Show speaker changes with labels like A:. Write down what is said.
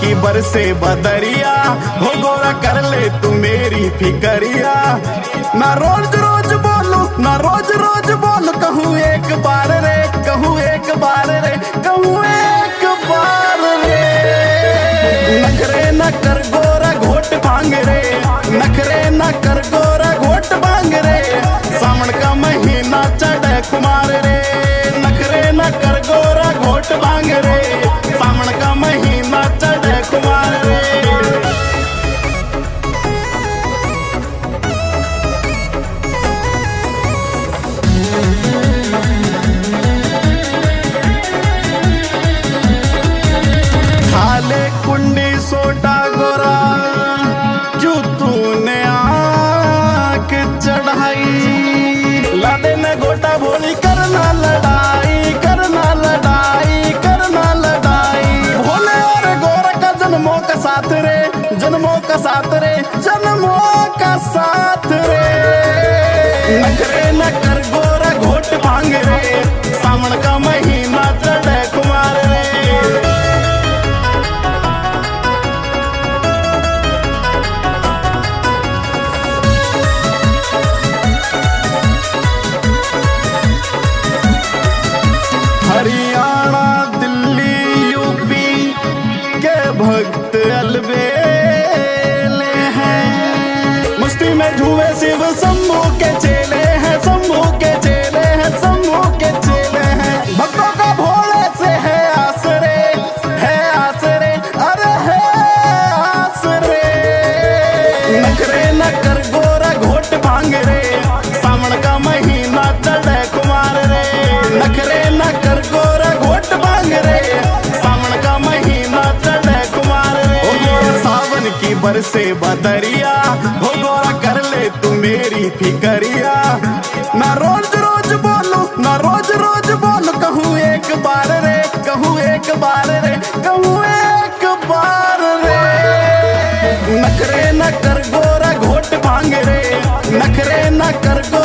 A: की बरसे बदरिया हो गोरा कर ले तू मेरी फिकरिया। ना रोज रोज बोलू ना रोज रोज बोलू, कहूँ एक बार रे कहूँ एक बार रे कहूँ एक बार रे। नखरे न कर गोरा घोट भांग रे, नखरे न कर गोरा घोट भांग रे। सावन का महीना चढ़े कुमार रे, नखरे न कर गोरा घोट भांग रे। सावन का महीना चढ़े कुमार रे। खाले कुंडी सोटा गोरा क्यों तूने आँख चढ़ाई। लादे में गोटा भोली करना लड़ाई करना लड़ाई करना लड़ाई। भोले और गोरा का जन्मों का साथ रे, जन्मों का साथ रे, जन्मों का साथ रे। नखरे न कर गोरा घोट भांग रे, सावन का महीना चढ़े कुमार रे। हरियाणा दिल्ली यूपी के भक्त अलबेले हैं। मुश्ती में झूमे शिव शंभू के चेले हैं, शंभू के चेले हैं, शंभू के चेले हैं। भक्तों का भोले से है आसरे, है आसरे, अरे है आसरे। नखरे न कर गोरा घोट भांग रे, सावन का महीना चढ़े कुमार रे। नखरे न कर गोरा घोट भांग रे, सावन का महीना चढ़े कुमार रे। हो गोरा सावन की बरसे बदरिया हो गोरा कर ले तू मेरी फिकरिया। ना रोज रोज बोलू ना रोज रोज बोलू, कहूँ एक बार रे कहूँ एक बार रे कहूँ एक बार रे। नखरे न कर गोरा घोट भांग रे, नखरे न कर गोरा